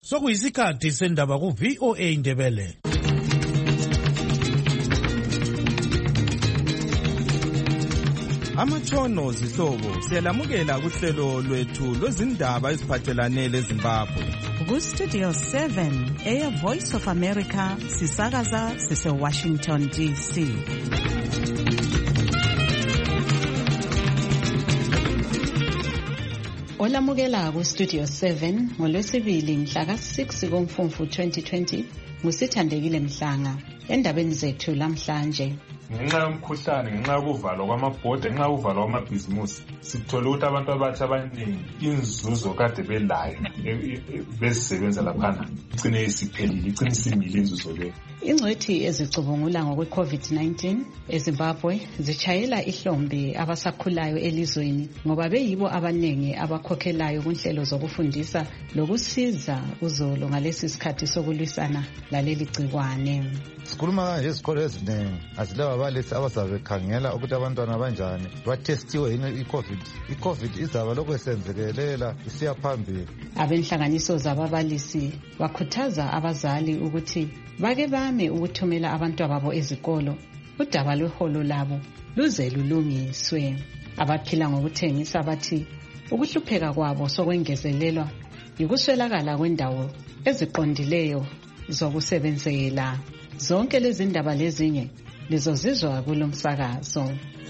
Sokuyisikhathi sendaba ku VOA Indebele. Amatshono zihlobo siyalamukela kuhlelo lwethu lwezindaba eziphathelane leZimbabwe. Ku Studio 7 Air Voice of America sisakaza sise Washington DC. Olamukela ku Studio 7 ngolwesibili mhla ka-6 kuMfumfu 2020 ngusithandekile Mhlanga. Endabeni zethu lamhlanje, ngenxa yomkhuhlane, ngenxa yokuvalwa kwamabhodi, ngenxa yokuvalwa kwamabhizimusi, sithola ukuthi abantu abatsha abaningi inzuzo kade belayo bezisebenza laphana igcine isiphelile, igcine isimile inzuzo leyo. Ingcwethi ezicubungula ngokwe-COVID-19 eZimbabwe zitshayela ihlombe abasakhulayo elizweni ngoba beyibo abaningi abakhokhelayo kunhlelo zokufundisa lokusiza uzolo ngalesi sikhathi sokulwisana laleli gcikwane. Sikhuluma ngezikolo eziningi, asilaba abalisi abazabe bekhangela ukuthi abantwana banjani batestiwe yini i-COVID izaba lokhu esenzekelela isiya phambili. Abenhlanganiso zababalisi bakhuthaza abazali ukuthi bake bame ukuthumela abantwababo ezikolo udaba lweholo labo luze lulungiswe. Abaphila ngokuthengisa bathi ukuhlupheka kwabo sokwengezelelwa yikuswelakala kwendawo eziqondileyo zokusebenzela. Zonke lezi ndaba lezinye lizozizwa kulo msakazo.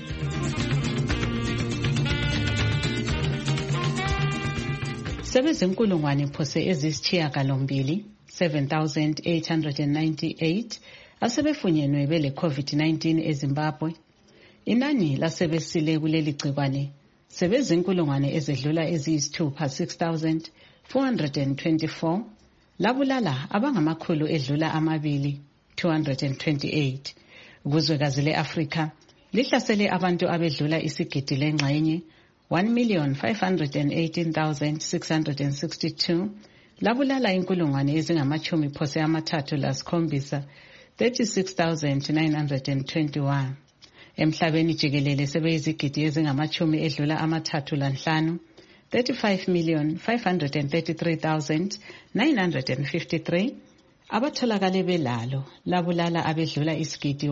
Sebezinkulungwane phose ezisishiyagalombili 7,898 asebefunyenwe bele COVID-19 eZimbabwe. Inani lasebesile kuleli gcikwane sebezinkulungwane ezedlula eziyisithupha 6,424 labulala abangamakhulu edlula amabili 228. Kuzwekazi le-Afrika lihlasele abantu abedlula isigidi lengxenye 1,518,662 labulala inkulungwane ezingamachumi phose amathathu lasikhombisa 36,921. Emhlabeni jikelele sebeyizigidi ezingamachumi edlula amathathu lanhlanu 35,533,953 abatholakale belalo labulala abedlula isigidi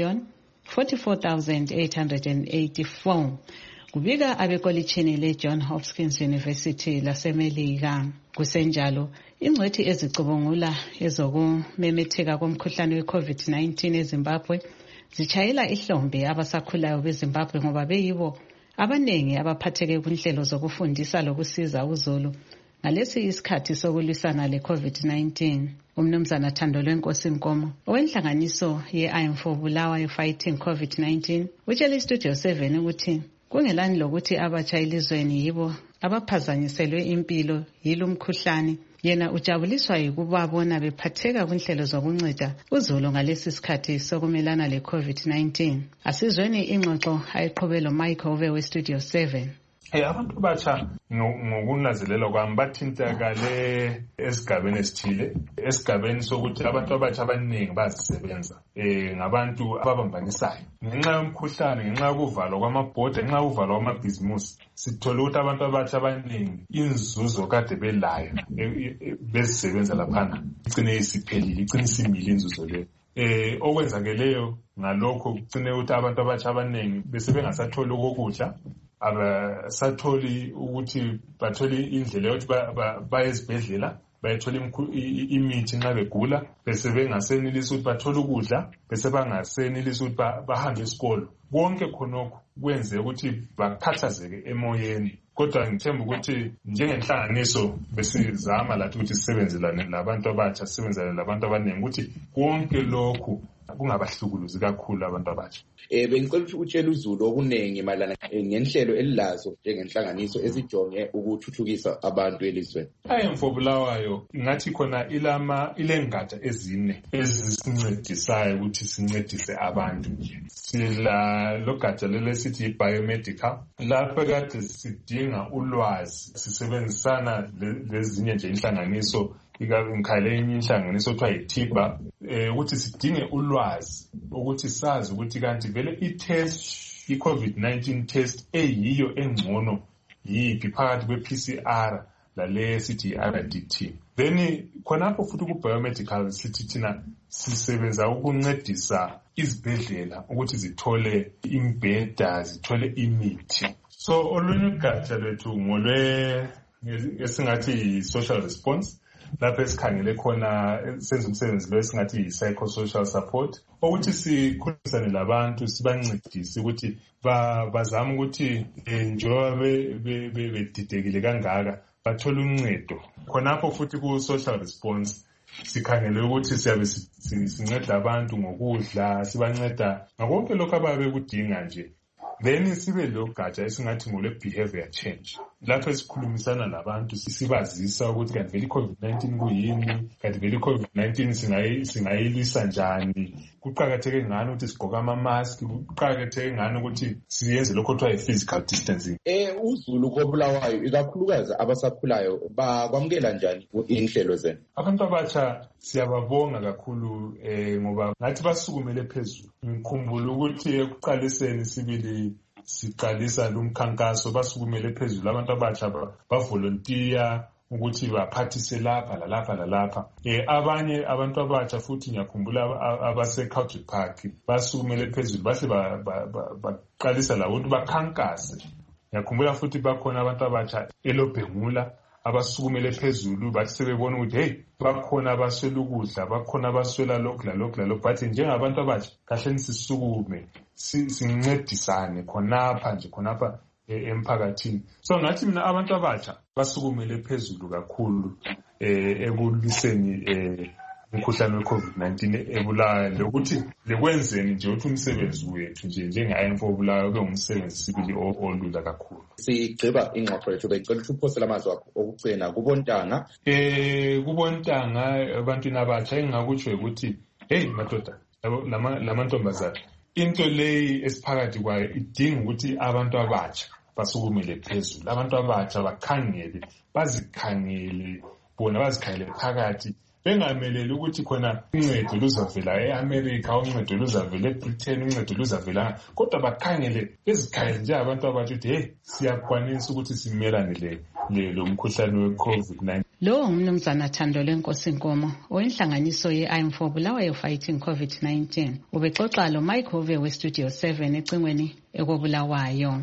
1,044,884 kubika abekolitshini le-John Hopkins University lasemelika. Kusenjalo ingcwethi ezicubungula ezokumemetheka komkhuhlane we-COVID-19 eZimbabwe zitshayela ihlombe abasakhulayo beZimbabwe ngoba beyibo abaningi abaphatheke kunhlelo zokufundisa lokusiza uzulu ngalesi isikhathi sokulwisana le-COVID-19. Umnumzana Thandolwe Nkosi Nkomo owenhlanganiso ye-IM4 Bulawayo Fighting COVID-19 utshele iStudio 7 ukuthi kungelani lokuthi abatsha elizweni yibo abaphazanyiselwe impilo yilo mkhuhlane. Yena ujabuliswa yikubabona bephatheka kunhlelo zokunceda uzulu ngalesi sikhathi sokumelana le-COVID-19. Asizweni ingxoxo ayiqhubelo Michael Ove weStudio 7. Abantu abatsha ngokunazelela kwami bathintakale esigabeni esithile, esigabeni sokuthi abantu abatsha abaningi bazisebenza ngabantu ababambanisayo. Ngenxa yomkhuhlane, ngenxa yokuvalwa kwamabhodi, ngenxa yokuvalwa kwamabhizimusi, sithola ukuthi abantu abatsha abaningi inzuzo kade belayo bezisebenza laphana igcine isiphelile, igcine isimile inzuzo leyo. Okwenzakeleyo ngalokho kugcine ukuthi abantu abatsha abaningi bese bengasatholi ukudla, abasatholi ukuthi bathole indlela yokuthi baye ezibhedlela bayethola imithi nxa begula, bese bengasenelisi ukuthi bathole ukudla, bese bangasenelisi ukuthi bahambe esikolo. Konke khonokho kwenze ukuthi bakhathazeke emoyeni. Kodwa ngithemba ukuthi njengenhlanganiso besizama lathi ukuthi sisebenzelane labantu abatsha, sisebenzane labantu abaningi ukuthi konke lokhu kungabahlukuluzi kakhulu abantu abatsha. Bengicela ukuthi utshele uzulu okunengi mayelana ngenhlelo elilazo njengenhlanganiso ezijonge ukuthuthukisa abantu elizweni. IM4 Bulawayo ngathi khona ilengatsha ezine ezisincedisayo ukuthi sincedise abantu. Sila logatsha lesithi biomedical, lapho kade sidinga ulwazi, sisebenzisana lezinye nje inhlanganiso ngikhale enye inhlanganiso okuthiwa yiTIBA, ukuthi sidinge ulwazi ukuthi sazi ukuthi kanti vele i-COVID-19 test eyiyo engcono yiphi phakathi kwe-PCR lale sithi i-RDT. then khonapho futhi ku-biomedical sithi thina sisebenza ukuncedisa izibhedlela ukuthi zithole imbheda, zithole imithi. So olunye ugatsha lwethu esingathi yi-social response, lapho esikhangele khona senza umsebenzi lo esingathi yi-psychosocial support, ukuthi sikhulumisane labantu sibancedise ukuthi bazame ukuthi njengoba bedidekile kangaka bathole uncedo. Khonapho futhi ku-social response sikhangele ukuthi siyabe sinceda abantu ngokudla, sibanceda ngakonke lokho ababe bekudinga nje. Then sibe lo gatsha esingathi ngole-behavior change, lapho esikhulumisana labantu sibazisa ukuthi kanti vele i-COVID-19 kuyini, kanti vele i-COVID-19 singayilwisa njani, kuqakatheke ngani ukuthi sigqoke ama-mask, kuqakatheke ngani ukuthi siyenze lokho kuthiwa yi-physical distancing. UZulu koBulawayo ikakhulukazi abasakhulayo bakwamukela njani inhlelo zenu? Abantu abatsha siyababonga kakhulu ngoba ngathi basukumele phezulu. Ngikhumbula ukuthi ekuqaliseni sibili siqalisa lumkhankaso basukumele phezulu, abantu abatsha bavolontiya ukuthi baphathise lapha lalapha lalapha. Abanye abantu abatsha futhi ngiyakhumbula abase-Culture Park basukumele phezulu bahle baqalisa labo ukuthi bakhankase. Ngiyakhumbula futhi bakhona abantu abatsha eLobhengula abasukumele phezulu bathi sebebona ukuthi hey bakhona abaswela ukudla, bakhona abaswela lokhu lalokhu, bathi njengabantu abatsha kahle nisisukume sincedisane khonapha emphakathini. So ngathi mina abantu abatsha basukumele phezulu kakhulu ekulwiseni umkhuhlane we-COVID-19 ebulawayo, lokuthi lekwenzeni nje ukuthi umsebenzi wethu nje njenge-IMF obulawayo kube umsebenzi sibili olula kakhulu. Sigqiba ingxoxo yethu bengicela ukuthi uphosele amazwi akho okugcina kubontanga. Kubontanga ebantwini abatsha engingakutsho ukuthi hey madoda lamantombazana, into leyi esiphakathi kwayo idinga ukuthi abantu abatsha basukumele phezulu, abantu abatsha bakhangele, bazikhangele bona, bazikhangele phakathi, bengameleli ukuthi khona uncedo luzavela e-America, uncedo luzavela eBritain, uncedo luzavela, kodwa bakhangele, bezikhangele nje abantu abatsha ukuthi hey siyakwanisa ukuthi simelane lo mkhuhlane we-COVID-19. Lo umnumzana Thandolwe Nkosi Nkomo oyinhlanganiso ye-IMF Bulawayo Fighting COVID-19 ubexoxa lo Mike Hove we-Studio 7 ecingweni ekobulawayo.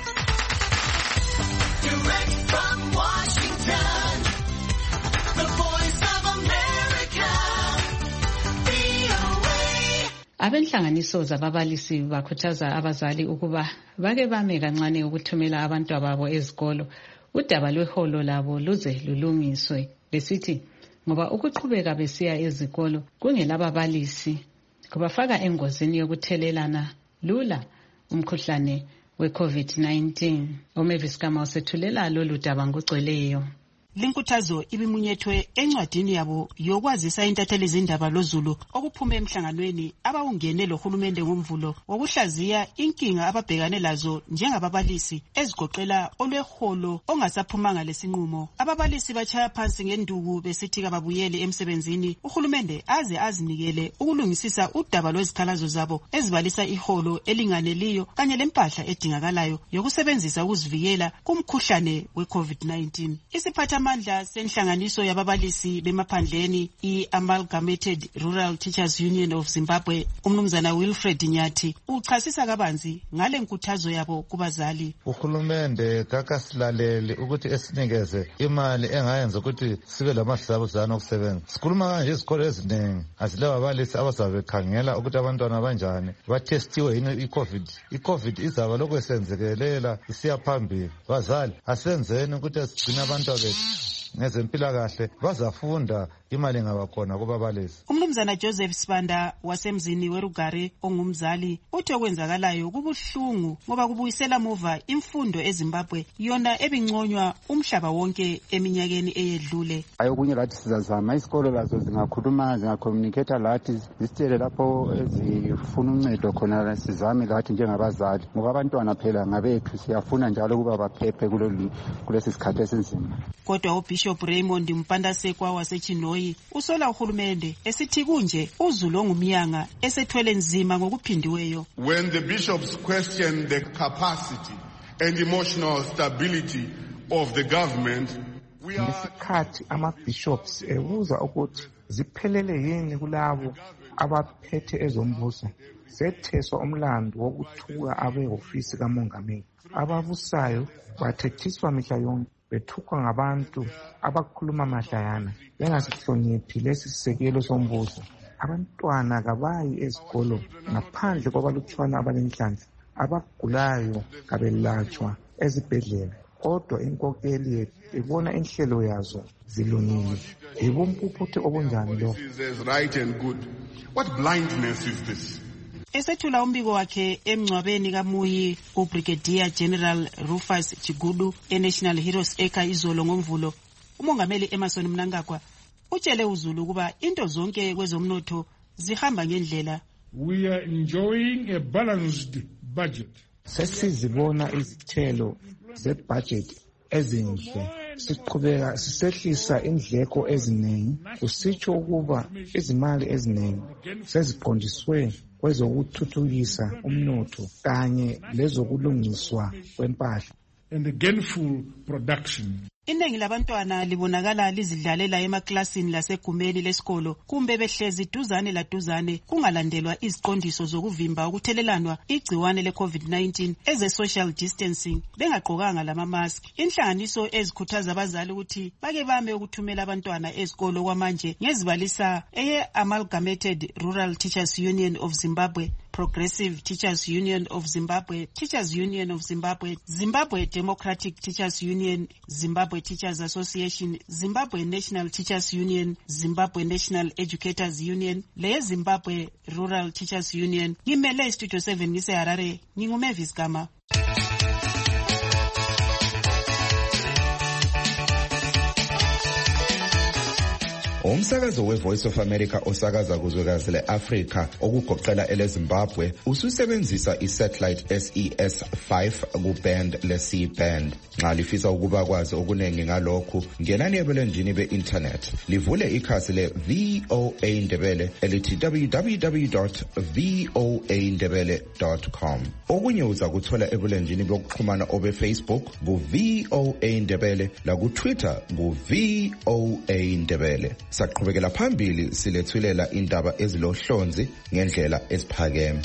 Abenhlanganiso zababalisi bakhuthaza abazali ukuba bake bame kancane ukuthumela abantu babo ezikolo udaba lweholo labo luze lulungiswe, besithi ngoba ukuqhubeka besiya ezikolo kungelababalisi kubafaka engozini yokuthelelana lula umkhuhlane we-COVID-19. Omavis Kama usethulela lolu daba ngogcweleyo. Linkuthazo ibimunyethwe encwadini yabo yokwazisa intatheli zindaba loZulu okuphume emhlanganweni abawungene lohulumende ngomvulo wokuhlaziya inkinga ababhekane lazo njengababalisi ezigoqela olweholo ongasaphumanga lesinqumo. Ababalisi bachaya phansi ngenduku besithi kababuyele emsebenzini, uhulumende aze azinikele ukulungisisa udaba lwezikhalazo zabo ezibalisa iholo elinganeliyo kanye lempahla edingakalayo yokusebenzisa ukuzivikela kumkhuhlane we-COVID-19. Isiphatha amandla senhlanganiso yababalisi bemaphandleni i-Amalgamated Rural Teachers Union of Zimbabwe umnumzana Wilfred Nyathi uchasisa kabanzi ngale nkuthazo yabo kubazali. Uhulumende kakasilaleli ukuthi esinikeze imali engayenza ukuthi sibe lamahlabuzana okusebenza. Sikhuluma kanje izikolo eziningi azile ababalisi abazabe bekhangela ukuthi abantwana banjani batestiwe yini i-COVID izaba lokwesenzekelela isiya phambili. Bazali asenzeni ukuthi sigcine abantu bethu ngezempilakahle bazafunda imali ngabakhona kubabalisi. Umnumzana Joseph Sibanda wasemzini weRugare ongumzali uthi okwenzakalayo kubuhlungu ngoba kubuyisela muva imfundo eZimbabwe yona ebinconywa umhlaba wonke eminyakeni eyedlule. Ayokunye lathi sizazama isikolo lazo zingakhuluma zingacommunicate lathi zisitshele lapho ezifuna uncedo khona sizame lathi njengabazali ngoba abantwana phela ngabethu siyafuna njalo kuba baphephe kulesi sikhathi esinzima. Kodwa uBishop Raymond Mpandasekwa wasechinoyi usola uhulumende esithi kunje uZulu ongumyanga esethwele nzima ngokuphindiweyo. When the bishops question the capacity and emotional stability of the government, ngesikhathi ama-bishops ebuza ukuthi ziphelele yini kulabo abaphethe ezombuso, setheswa umlando wokuthuka abehofisi kamongameli. Ababusayo bathethiswa mihla yonke bethukwa ngabantu abakhuluma mahlayana bengasihloniphi lesi sisekelo sombuso. Abantwana kabayi ezikolo ngaphandle kwabalutshwana abanenhlanhla. Abagulayo kabelatshwa ezibhedlela, kodwa inkokeli ibona inhlelo yazo zilungile. Ibumpuputhe obunjani lo? What blindness is this? Esethula umbiko wakhe emngcwabeni kaMuyi, uBrigadier General Rufus Chigudu eNational Heroes Acre izolo ngoMvulo, umongameli Emmerson Mnangagwa utshele uZulu ukuba into zonke kwezomnotho zihamba ngendlela. We are enjoying a balanced budget. Sesizibona izithelo zebudget ezinhle, siqhubeka sisehlisa indleko eziningi, kusitsho ukuba izimali eziningi seziqondiswe kwezokuthuthukisa umnotho kanye lezokulungiswa kwempahla and gainful production. Iningi labantwana libonakala lizidlalela emaklasini lasegumeni lesikolo kumbe behlezi duzane laduzane kungalandelwa iziqondiso zokuvimba ukuthelelanwa igciwane le-COVID-19 eze-social distancing bengaqokanga lama-mask. Inhlanganiso ezikhuthaza abazali ukuthi bake bame ukuthumela abantwana ezikolo kwamanje ngezibalisa eye-Amalgamated Rural Teachers Union of Zimbabwe, Progressive Teachers Union of Zimbabwe, Teachers Union of Zimbabwe, Zimbabwe Democratic Teachers Union, Zimbabwe Teachers Association, Zimbabwe National Teachers Union, Zimbabwe National Educators Union, le Zimbabwe Rural Teachers Union. Ngimele Studio 7 ngise Harare, nginguMavis Gama. Umsakazo we-Voice of America osakaza kuzwekazi le-Afrika okugoqela ele-Zimbabwe ususebenzisa i-satellite SES-5 ku-band le-C-band. Nxa lifisa ukuba kwazi okunengi ngalokhu, ngenani ebulenjini be-internet. Livule ikhasi le-VOA Ndebele elithi www.voandebele.com. Okunye uza kuthola ebulenjini bokuxhumana obe-Facebook ku-VOA Ndebele laku-Twitter ku-VOA Ndebele. Saqhubekela phambili silethulela indaba ezilohlonzi ngendlela esiphakeme.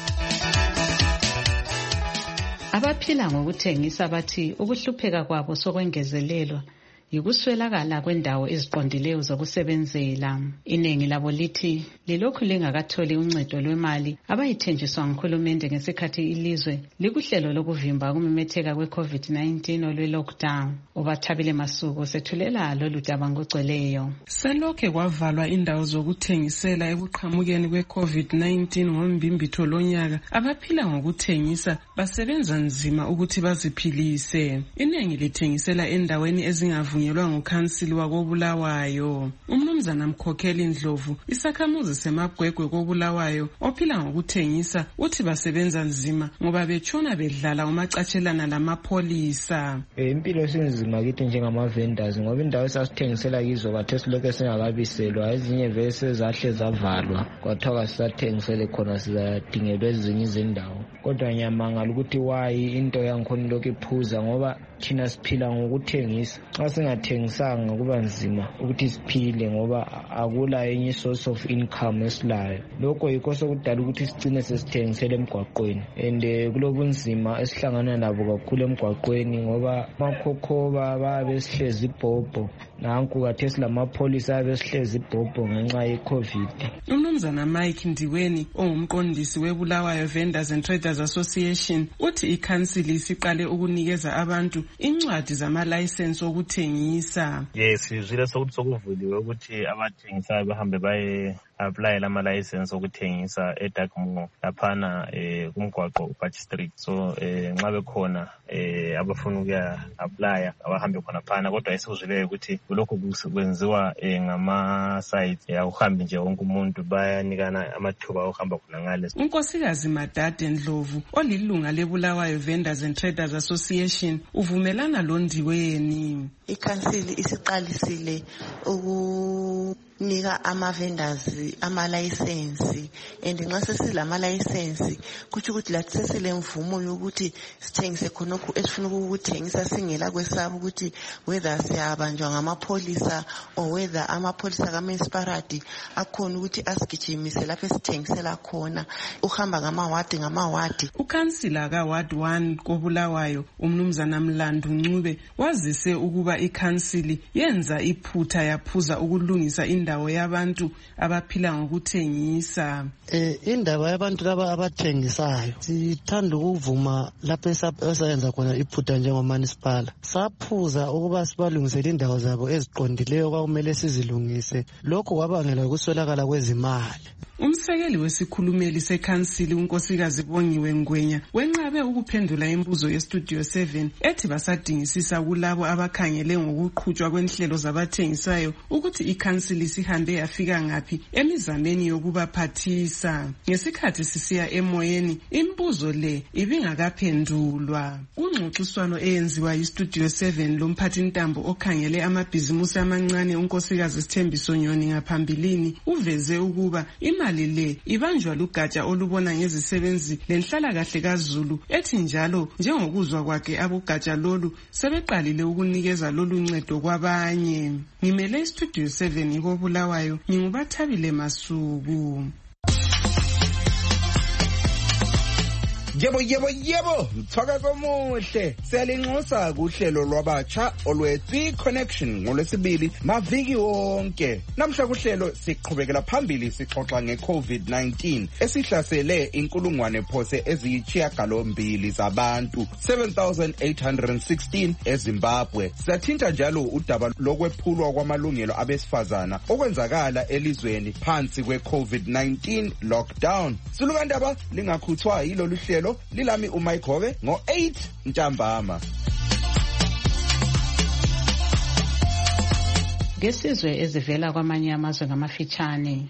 Abaphila ngokuthengisa bathi ukuhlupheka kwabo sokwengezelelwa yikuswelakala kwendawo eziqondileyo zokusebenzela. Iningi labo lithi lilokhu lingakatholi uncedo lwemali abayithenjiswa nguhulumende ngesikhathi ilizwe likuhlelo lokuvimba ukumemetheka kwe-COVID-19 olwe-lockdown. Ubathabile Masuku sethulela lolu daba ngogcweleyo. Selokhe kwavalwa indawo zokuthengisela ekuqhamukeni kwe-COVID-19 ngombimbitho lonyaka, abaphila ngokuthengisa basebenza nzima ukuthi baziphilise. Iningi lithengisela endaweni ezingavunyelwa ngukhansili wakoBulawayo. Umnumzana Mkhokheli Ndlovu, isakhamuzi semagwegwe koBulawayo ophila ngokuthengisa, uthi basebenza nzima ngoba betshona bedlala umacatshelana lamapholisa. Impilo sinzima kithi njengama-vendors ngoba indawo esasithengisela kizo bathe silokhu singakabiselwa, ezinye vese zahle zavalwa kwathiwa sisathengisele khona sizadingelwa ezinye izindawo. Kodwa ngiyamangala ukuthi wayi into yangikhona lokhu iphuza ngoba thina siphila ngokuthengisa. Xa singathengisanga kuba nzima ukuthi siphile ngoba akula enye source of income esilayo. Lokho yikho sokudala ukuthi sigcine sesithengisela emgwaqweni, and kulobunzima esihlangana nabo kakhulu emgwaqweni ngoba amakhokhoba babe sihlezi ibhobho, nanku kathe silamapholisa abe sihlezi ibhobho ngenxa ye-COVID. Umnumzana Mike Ndiweni ongumqondisi weBulawayo Vendors and Traders Association uthi ikhansili isiqale ukunikeza abantu incwadi zamalayisensi okuthengisa. Yes, sizwile sokuvuliwe ukuthi abathengisayo bahambe baye apply lama-license okuthengisa eDarkmoor laphana kumgwaqo uBatch Street. So nxa bekhona abafuna ukuya apply abahambe khona phana, kodwa esizwileyo ukuthi lokho kwenziwa ngama-sites akuhambi nje wonke umuntu, bayanikana amathuba okuhamba khona ngale. Unkosikazi Madade Ndlovu olilunga leBulawayo Vendors and Traders Association uvumelana loNdiweni. Ikhansili isiqalisile ukunika ama-vendors ama-license, and nxa sesilama-license kutsho ukuthi lathi sesilemvumo yokuthi sithengise khonokho esifuna ukukuthengisa singela kwesaba ukuthi whether siyabanjwa ngamapholisa or whether amapholisa ka-municipality akhona ukuthi asigijimise lapho esithengisela khona, uhamba ngamawadi. Ukhansila ka-Ward 1 koBulawayo uMnumzana Mlandu Ncube wazise ukuba ikhansili yenza iphutha yaphuza ukulungisa indawo yabantu abaphila ngokuthengisa. Indaba yabantu laba abathengisayo sithanda ukuvuma lapho esayenza khona iphutha njengomunicipal. Saphuza ukuba sibalungisele indawo zabo eziqondileyo kwakumele sizilungise. Lokho kwabangela ukuswelakala kwezimali. Umsekeli wesikhulumeli sekhansili uNkosikazi Bongiwe Ngwenya wenqabe ukuphendula imibuzo yeStudio 7 ethi basadingisisa kulabo abakhangele ngokuqhutshwa kwenhlelo zabathengisayo ukuthi ikhansili sihambe yafika ngaphi emizameni yokubaphathisa. Ngesikhathi sisiya emoyeni imibuzo le ibingakaphendulwa. Ungxoxiswano eyenziwa yiStudio 7 lomphathintambo okhangele amabhizimusi amancane uNkosikazi Sithembiso Nyoni ngaphambilini uveze ukuba imali le ibanjwa lugatsha olubona ngezisebenzi lenhlala kahle kaZulu ethi njalo njengokuzwa kwakhe abogatsha lolu sebeqalile ukunikeza lolu ncedo kwabanye. Ngimele iStudio 7 koBulawayo nginguBathabile Masuku. Yebo, mthakazo omuhle. Siyalinxusa kuhlelo lwabatsha olwe-3 Connection ngolwesibili maviki wonke. Namhla kuhlelo siqhubekela phambili sixoxa nge-COVID-19 esihlasele inkulungwane phose eziyisishiyagalombili zabantu, 7,816 eZimbabwe. Siyathinta njalo udaba lokwephulwa kwamalungelo abesifazana okwenzakala elizweni phansi kwe-COVID-19 lockdown. Sulukandaba lingakhuthwa yilolu hlelo lilami uMike Hove ngo-8 ntambama. Ngesizwe ezivela kwamanye amazwe ngamafitshane.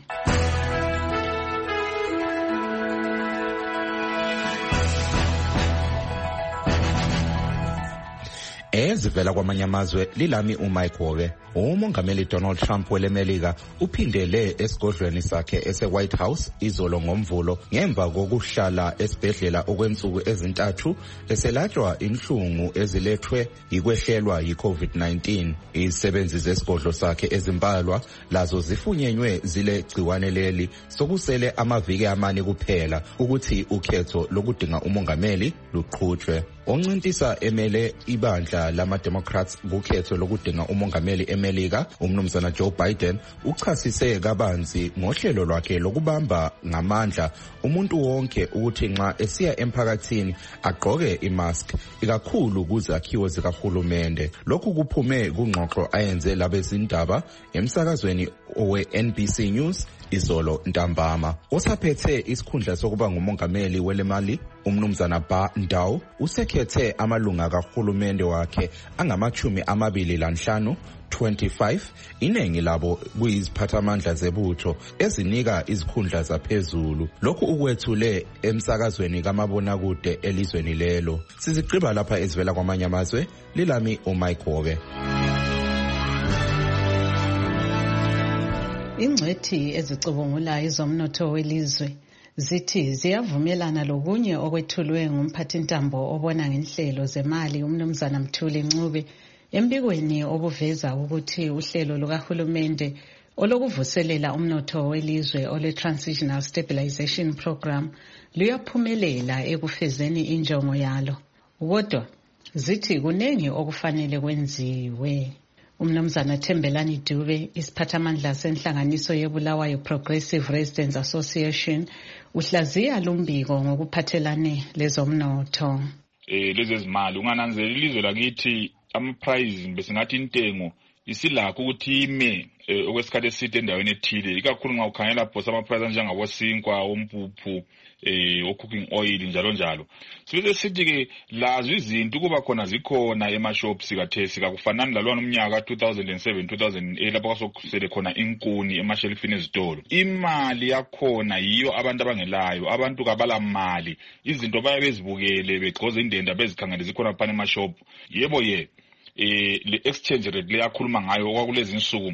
Ezivela kwamanye amazwe lilami uMike Hove. Umongameli Donald Trump welemelika uphindele esigodlweni sakhe ese-White House izolo ngomvulo ngemva kokuhlala esibhedlela okwensuku ezintathu eselatshwa inhlungu ezilethwe yikwehlelwa yi-COVID-19. Izisebenzi zesigodlo sakhe ezimbalwa lazo zifunyenywe zile gciwane leli sokusele amaviki amane kuphela ukuthi ukhetho lokudinga umongameli luqhutshwe. Oncintisa emele ibandla lama-Democrats kukhetho lokudinga umongameli eMelika, umnumzana Joe Biden, uchasise kabanzi ngohlelo lwakhe lokubamba ngamandla umuntu wonke ukuthi nxa esiya emphakathini agqoke imask, ikakhulu kuzakhiwo zikahulumende. Lokhu kuphume kungxoxo ayenze labezindaba emsakazweni owe-NBC News izolo ntambama. Osaphethe isikhundla sokuba ngumongameli welemali, umnumzana Ba Ndaw, usekhethe amalunga kahulumende wakhe angama-25, 25, iningi labo kuyiziphathamandla zebutho ezinika izikhundla zaphezulu. Lokhu ukwethule emsakazweni kamabonakude elizweni lelo. Sizigqiba lapha ezivela kwamanye amazwe, lilami uMike Hove. Ingcwethi ezicubungulayo izomnotho welizwe zithi ziyavumelana lokunye okwethulwe ngumphathintambo obona ngenhlelo zemali umnumzana Mthuli Ncube embikweni obuveza ukuthi uhlelo lukahulumende olokuvuselela umnotho welizwe ole-Transitional Stabilization Program luyaphumelela ekufezeni injongo yalo. Kodwa zithi kunengi okufanele kwenziwe. Umnumzana Thembelani Dube, isiphathamandla senhlanganiso yeBulawayo Progressive Residents Association, uhlaziya lumbiko ngokuphathelane lezomnotho. Lezi zimali ungananzela ilizwe lakithi ama-price besingathi intengo isilakho ukuthi ime okwesikhathi eside endaweni ethile, ikakhulu nxa ukhangela phose ama-price njengabo-sinkwa, ompuphu, o-cooking oil njalo njalo. Sibese sithi-ke lazo izinto kuba khona zikhona ema-shops kathesi kakufanani lalwana umnyaka 2007-2008 lapho kwasokusele khona inkuni emashelifini ezitolo. Imali yakhona yiyo abantu abangelayo, abantu kabala mali, izinto baye bezibukele begcoze indenda bezikhangele zikhona phana emashop. Yebo le exchange rate leyakhuluma ngayo okwakulezi insuku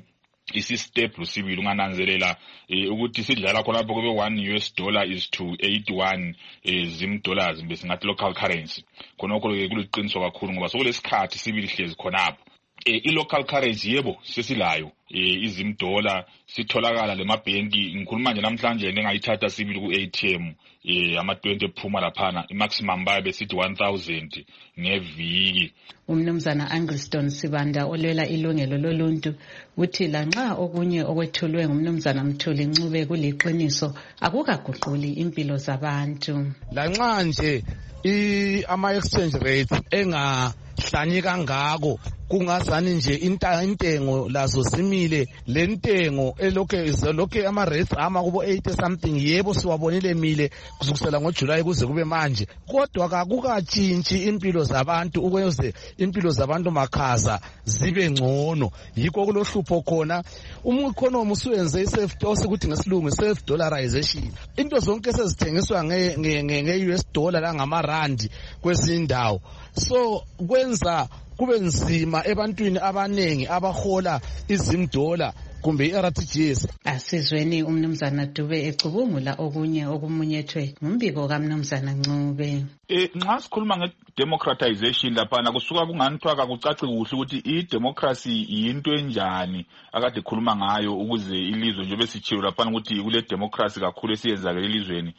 isistable sibili ungananzelela ukuthi sidlala khonapho kube $1 is to 81 zim dollars besingathi local currency khonokho kuliqiniso kakhulu ngoba sokulesikhathi sibili hlezi khonapho i-local currency yebo sesilayo izim dollar sitholakala lemabhenki ngikhuluma nje namhlanje ngayithatha sibili ku-ATM ama 20 ephuma laphana i-maximum baye besithi 1000 ngeviki. Umnumzana Angliston Sibanda olwela ilungelo loluntu uthi lanxa okunye okwethulwe ngumnumzana Mthuli Ncube kuliqiniso akukaguquli impilo zabantu. Lanxa nje ama-exchange rates engahlanyi kangako kungazani nje intengo lazo simile le ntengo elokhe ama-rates ama kubo 80 something yebo siwabonile mile kusukisela ngoJulayi kuze kube manje kodwa kakukatshintshi impilo zabantu ukuze impilo zabantu makhaza zibe ngcono yikho kulohlupho khona economy usuyenze osikuthi ngesilungu self dollarization into zonke sezithengiswa nge-US dollar langamarandi kwezindawo so kwenza kube nzima ebantwini abanengi abahola izimdola kumbe i-RTGS. Asizweni umnumzana Dube ecubungula okunye okumunyethwe ngumbiko kaMnumzana Ncube. Nxa sikhuluma nge-democratization laphana kusuka kunganithwa kakucaci kuhle ukuthi i-democracy yinto enjani akade khuluma ngayo ukuze ilizwe nje besitshilo laphana ukuthi kule democracy kakhulu esiyenzakele elizweni.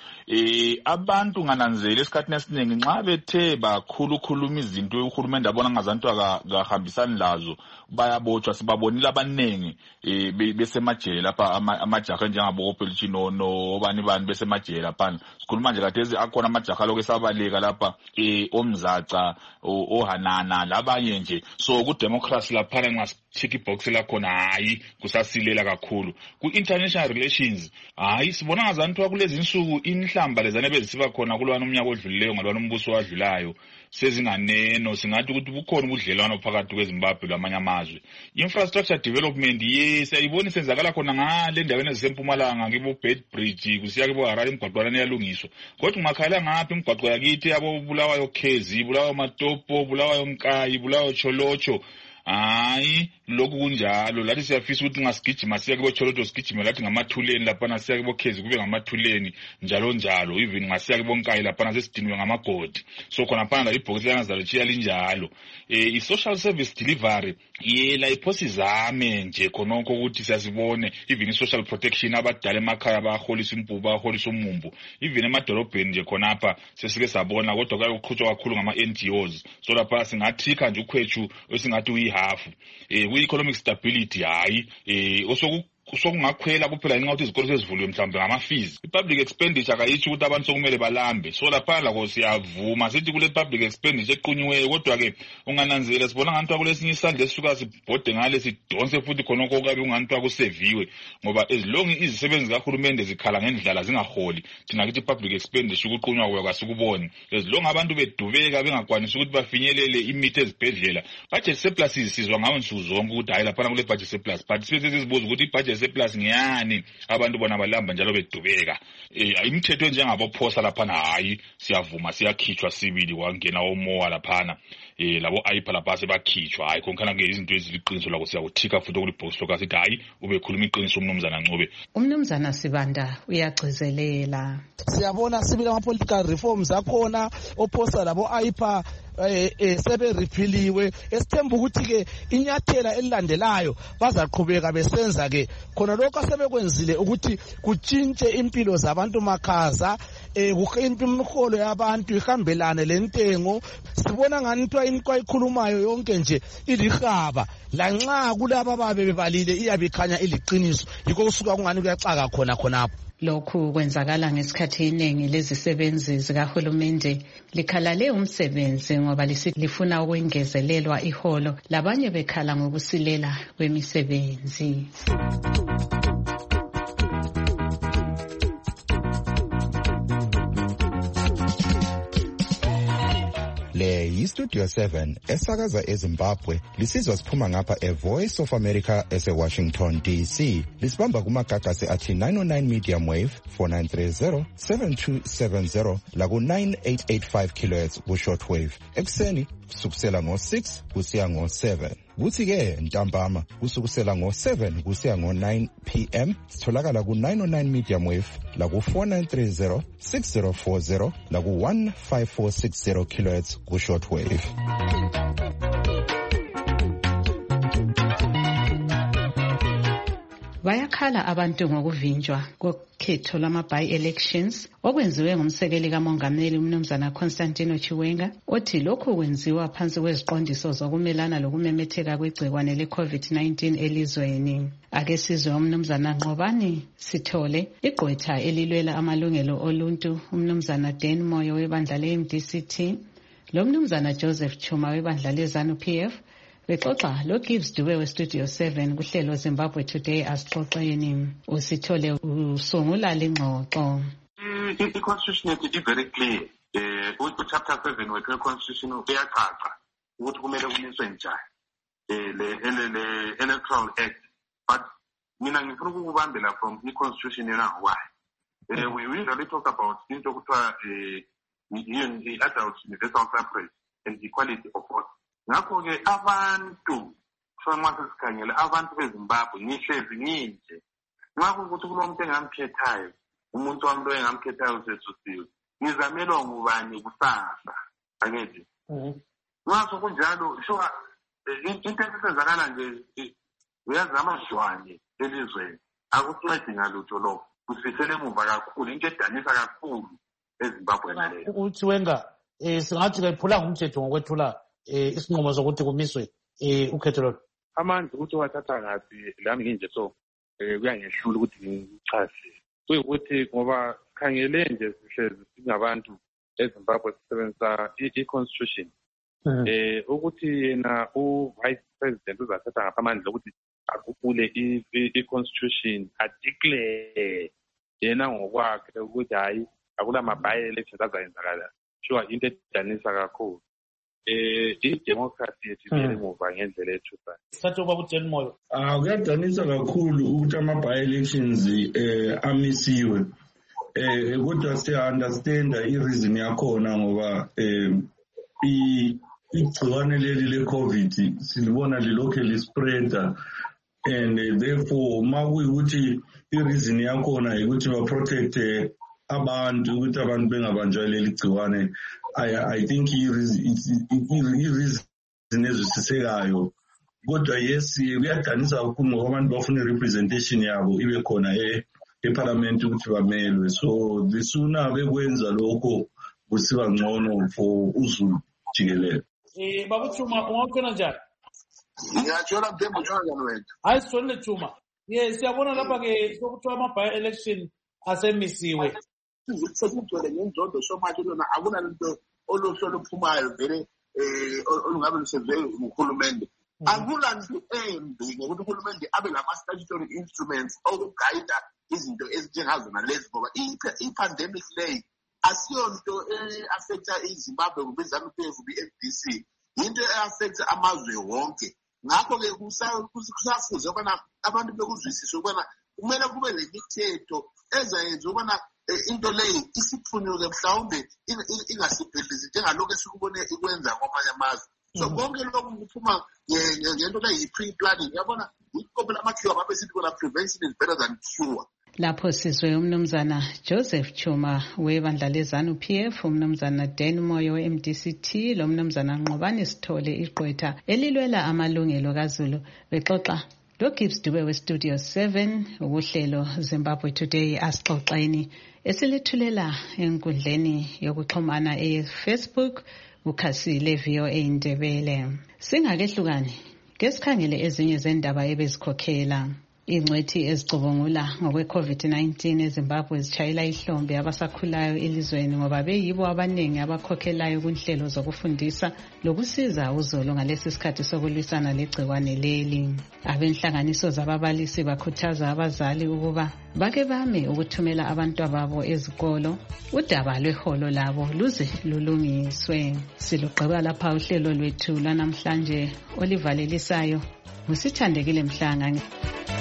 Abantu ngananzela esikhathini esiningi nxa bethe bakhulukhuluma izinto uhulumende abona ngazantu akahambisani lazo bayabotshwa sibabonile abanengi besemajele lapha amajaha njengabo Opelchino nobani bani besemajele lapha sikhuluma nje kade akhona amajaha lokho esabaleka lapha omzaca ohanana labanye nje so ku democracy lapha nxa check box la khona hayi kusasilela kakhulu ku international relations hayi sibona ngazantu kulezi insuku inhlamba lezane bezisiba khona kulwana umnyaka odlulileyo ngalwana umbuso wadlulayo sezinganeno singathi ukuthi bukhona ubudlelwano phakathi kweZimbabwe lamanye amazwe. Infrastructure development siyayibona isenzakala khona ngale ndaweni ezisempumalanga ngibo Bedbridge kusiya kibo Harare imigwaqo yalungiswa kodwa ungakhala ngapha imigwaqo yakithi yabo Bulawayo Khezi Bulawayo Matopo Bulawayo Nkayi Bulawayo Cholocho hayi lokhu kunjalo lathi siyafisa ukuthi ngasigijima siya kibo Cholocho sigijime lathi ngamathuleni lapha siya kibo Khezi kube ngamathuleni njalo njalo even ngasiya kibo Nkayi lapha sesidiniwe ngamagodi so khona phana la ibhokisi lana chiya linjalo i-social service delivery yela iphosi zame nje khonokho ukuthi siyasibone even i-social protection abadala emakhaya abaholisa impubu abaholisa umumbu even emadolobheni nje khonapha sesike sabona kodwa kuyakuqhutshwa kakhulu ngama-NGOs so lapha singathika nje ukhwethu esingathi uyihalf ku-economic stability hayi sokungakhwela kuphela ngenxa ukuthi izikolo sezivuliwe mhlawumbe ngama-fees i-public expenditure kayitsho ukuthi abantu sokumele balambe so lapha lako siyavuma sithi kule public expenditure equnyiweyo kodwa-ke ungananzela sibona nganithiwa kulesinye isandla esisuka sibhode ngale sidonse futhi khonokho kabe unganithiwa kuseviwe ngoba ezilongi izisebenzi zikahulumende zikhala ngendlala zingaholi thina kithi i-public expenditure ukuqunywa kwayo kasikuboni ezilongi abantu bedubeka bengakwanisi ukuthi bafinyelele imithi ezibhedlela budget surpluses sizwa ngawo nsuku zonke ukuthi hayi laphana kule budget surplus but sizibuza ukuthi i-budget surplus ngiyani abantu bona balamba njalo bedubeka imithetho njengabophosa laphana hayi siyavuma siyakhitshwa sibili kwangena omowa laphana labo ayipha lapha sebakhitshwa hayi konkhana ke izinto eziliqiniso lako siyakuthika futhi kulibhosi lokho sithi hayi ubekhuluma iqiniso umnumzana Ncube. Umnumzana Sibanda uyagcizelela siyabona sibili ama-political reforms akhona ophosa labo ayipha seberiphiliwe esithemba ukuthi-ke inyathela elilandelayo bazaqhubeka besenza-ke khona lokho asebekwenzile ukuthi kutshintshe impilo zabantu makhaza imiholo yabantu ihambelane lentengo sibona nganithiwa into ayikhulumayo yonke nje ilihaba lanxa kulaba ababe bebalile iyabe ikhanya iliqiniso yikho kusuka kungani kuyaxaka khonapho. Lokhu kwenzakala ngesikhathi iningi lezisebenzi zikahulumende likhalale umsebenzi ngoba lifuna ukwengezelelwa iholo labanye bekhala ngokusilela kwemisebenzi. Le yiStudio 7 esakaza eZimbabwe lisizwa siphuma ngapha eVoice of America eseWashington DC. Lisibamba kumagagasi athi 909 medium wave 4930 7270 laku 9885 kHz ku short wave. Ekseni kusukisela ngo6 kusiya ngo7. kuthi-ke ntambama kusukusela ngo-7 kusiya ngo-9 p.m. sitholakala ku-909 medium wave laku-4930 6040 laku-15460 kHz ku-short wave. Bayakhala abantu ngokuvinjwa kokhetho lwama-by-elections okwenziwe ngumsekeli kamongameli umnumzana Constantino Chiwenga othi lokhu kwenziwa phansi kweziqondiso zokumelana lokumemetheka kwegcikwane le-COVID-19 elizweni. Ake sizwe umnumzana Nqobani Sithole, igqwetha elilwela amalungelo oluntu, umnumzana Dan Moyo webandla le-MDCT, lo mnumzana Joseph Chuma webandla le-ZANU-PF, bexoxa lo Gibbs Dube we-Studio 7 kuhlelo Zimbabwe Today asixoxeni. Usithole usungula lengxoxo. I-constitution yethu i-very clear. Chapter 7 we-constitution uyachaza ukuthi kumele kumiswe njani le electoral act. But mina ngifuna ukubambela from i-constitution yena why. We usually talk about into okuthiwa i-adult universal suffrage and equality of vote. Ngakho-ke abantu nxa sesikhangele abantu beZimbabwe ngihlezi nginje ngakho ukuthi kulo muntu engamkhethayo umuntu wami lo engamkhethayo usesusiwe ngizamelwa ngubani kusasa angithi ngaso kunjalo sho into esenzakala nje uyazama shwane elizweni akuncedi ngalutho lo kusifele emuva kakhulu into edanisa kakhulu eZimbabwe naleyo ukuthi wenga singathi kephula ngumthetho ngokwethula isinqumo sokuthi kumiswe ukhetho lolu amandla ukuthi wathatha ngathi lami nginje so kuyangehlula ukuthi ngichaze kuyukuthi ngoba khangele nje sihlezi singabantu eZimbabwe sisebenzisa i-constitution ukuthi yena u-vice president uzathatha ngapha amandla ukuthi agugule i-constitution adeclare yena ngokwakhe ukuthi hayi akula ma-by-elections azayenzakala sure into edanisa kakhulu i-democracy yethu imuva ngendlela ethusayo. Sithathe ukuba kuJen Moyo. Kuyadanisa kakhulu ukuthi ama-by-elections amisiwe. Kodwa siya-understanda i-reason yakhona ngoba igciwane leli le-COVID silibona lilokhe lispreada and therefore ma kuyikuthi i-reason yakhona ukuthi ba-protect abantu ukuthi abantu bengabanjwa leli gciwane. I think i-reason ezwisisekayo kodwa yes kuyadanisa kakhulu ngoba abantu bafuna i-representation yabo ibe khona eParliament ukuthi bamelwe so the sooner bekwenza lokho kusiba ngcono for uZulu jikelele. Babuthuma ungakuthola njani? Ngiyathola mthembu uthola njani wena? Hayi sithole Thuma. Siyabona lapha ke sokuthiwa ama-by-election asemisiwe. Sesithole ngenzondo somathi lona akunalento oluhlo luphumayo vele olungabe lusevele nguhulumende. Akulanto embi ngokuthi uhulumende abe lama-statutory instruments okugayida izinto ezinjengazona lezi ngoba i-pandemic leyi asiyonto e-affecta iZimbabwe kube ZANU-PF kube i-FDC into e-affecta amazwe wonke. Ngakho-ke kusafuze ukubana abantu bekuzwisise ukubana kumele kube lemithetho ezayenza ukubana into leyi isiphunyuke mhlawumbe ingasibhedlizi njengalokhu esikubone ikwenza kwamanye amazwe. So konke lokhu kuphuma ngento leyi-pre-planning yabona ikopela amakhiwa babe sithi bona prevention is better than cure. Lapho sizwe umnumzana Joseph Chuma webandla le-ZANU-PF, umnumzana Dan Moyo we-MDCT, lo mnumzana Nqobani Sithole igqwetha elilwela amalungelo kaZulu bexoxa lo Gibbs Dube we-Studio 7 ukuhlelo Zimbabwe Today asixoxeni esilethulela enkundleni yokuxhumana e-Facebook ukhasi le-VOA Indebele. Singakehlukani ke sikhangele ezinye zendaba ebezikhokhela. Ingcwethi ezicubungula ngokwe-COVID-19 eZimbabwe zitshayela ihlombe abasakhulayo elizweni ngoba beyibo abaningi abakhokhelayo kunhlelo zokufundisa lokusiza uzulu ngalesi sikhathi sokulwisana legciwane leli. Abenhlanganiso zababalisi bakhuthaza abazali ukuba bake bame ukuthumela abantwababo ezikolo udaba lweholo labo luze lulungiswe. Silugqiba lapha uhlelo lwethu lwanamhlanje olivalelisayo ngusithandekile Mhlanga.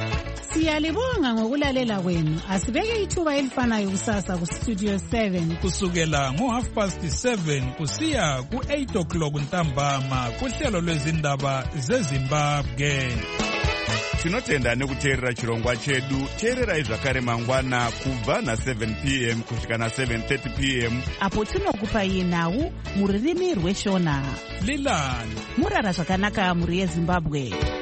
Siyalibonga ngokulalela kwenu. Asibeke ithuba elifanayo kusasa ku Studio 7 kusukela ngo7:30 kusiya ku8 ntambama kuhlelo lwezindaba zeZimbabwe. Tinotenda nekuteerera chirongwa chedu. Teererai zvakare mangwana kubva na7 p.m. kusvika na7:30 p.m. apo tinokupai nhau muririmi rweshona. Lilani murara zvakanaka muri yeZimbabwe.